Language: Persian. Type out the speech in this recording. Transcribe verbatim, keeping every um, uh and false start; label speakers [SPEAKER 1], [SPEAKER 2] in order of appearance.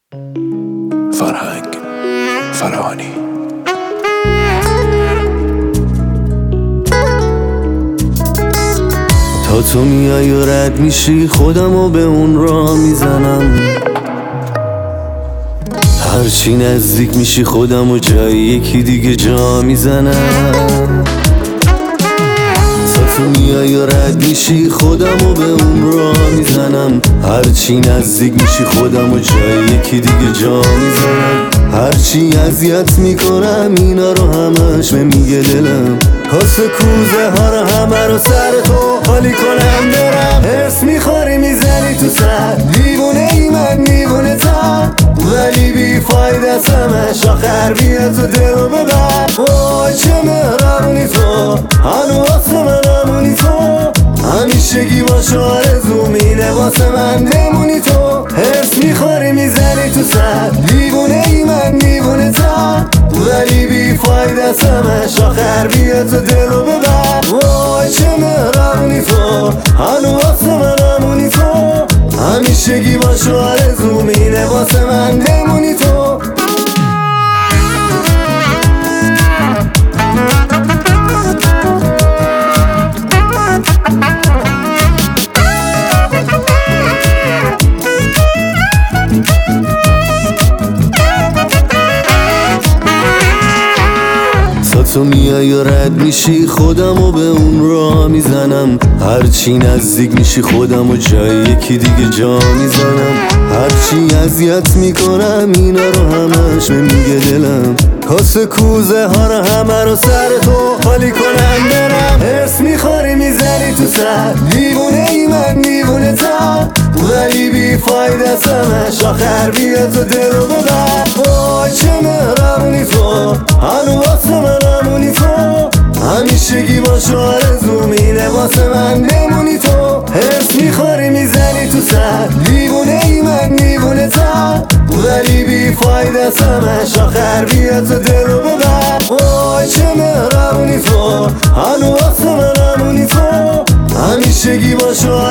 [SPEAKER 1] فرهنگ فراهانی.
[SPEAKER 2] تا تو میای و رد میشی خودمو به اون راه میزنم، هرچی نزدیک میشی خودمو جای یکی دیگه جا میزنم. تا تو میای و رد میشی خودمو به اون راه میزنم، هرچی نزدیک میشی خودمو جای یکی دیگه جا میزنم. هرچی اذیت میکنم اینا رو همش به میگه دلم، کاسه کوزه ها رو همه رو سر تو خالی کنم برم. حس میخوری میزنی تو سر، دیوونه ای من دیوونه تا، ولی بی فایده همش آخر بیا تو دل رو ببر. وای چه مهربونی تو، هنو واسه من همونی تو، همیشگی باش و آرزوم اینه واسه من بمونی تو. حس میخوری میزنی تو سر، دیوونه ای من دیوونه تا، ولی بی فایده همش آخر بیا تو دل رو ببر. وای چه مهربونی تو، هنو واسه من همونی تو، همیشگی باش و آرزوم اینه واسه من بمونی تو. تو میای و رد میشی خودمو به اون راه میزنم، هرچی نزدیک میشی خودمو جای یکی دیگه جا میزنم. هرچی اذیت میکنم اینا رو همش به میگه دلم، کاسه کوزه ها رو همه رو سر تو خالی کنم برم. حس میخوری میزنی تو سر، دیوونه ای من دیوونه تا، ولی بی فایده همش آخر بیا تو دل رو ببر. وای چه مهربونی تو، هنو واسه من همونی تو، همیشگی باش و آرزوم اینه واسه من بمونی تو. حس میخوری میزنی تو سر، دیوونه ای من دیوونه تا، ولی بی فایده همش آخر بیا تو دل رو ببر. وای چه مهربونی تو، هنو واسه من همونی تو، همیشگی باش و